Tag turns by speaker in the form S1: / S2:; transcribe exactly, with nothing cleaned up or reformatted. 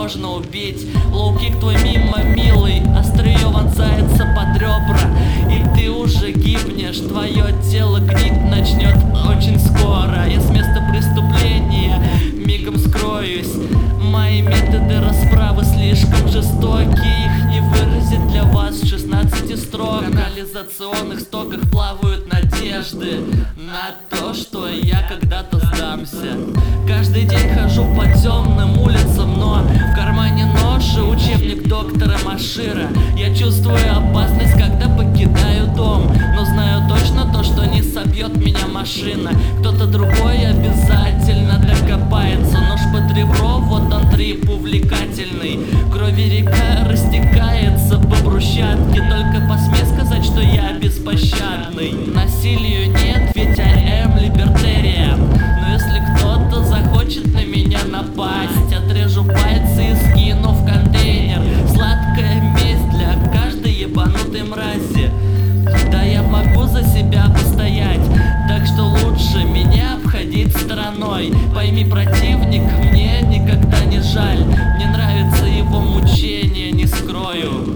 S1: можно убить. Лоу-кик твой мимо, милый, острие вонзается под ребра, и ты уже гибнешь. Твое тело гнить начнет очень скоро. Я с места преступления мигом скроюсь. Мои методы расправы слишком жестоки, их не выразить для вас шестнадцати строк. В канализационных стоках плавают надежды на то, что я когда-то сдамся. Каждый день хожу по темным улицам, но в кармане нож и учебник доктора Машира. Я чувствую опасность, когда покидаю дом, но знаю точно то, что не собьет меня машина. Кто-то другой обязательно докопается. Нож под ребро, вот он трип увлекательный. Крови река растекается по брусчатке. Только посмей сказать, что я беспощадный. Насилию нет, ведь I am libertarian. Но если кто-то захочет на меня напасть, отрежу пальцы и скину в контейнер. Сладкая месть для каждой ебанутой мрази. Да, я могу за себя постоять, так что лучше меня обходить стороной. Пойми, противник, мне никогда не жаль. Мне нравится его мучение, не скрою.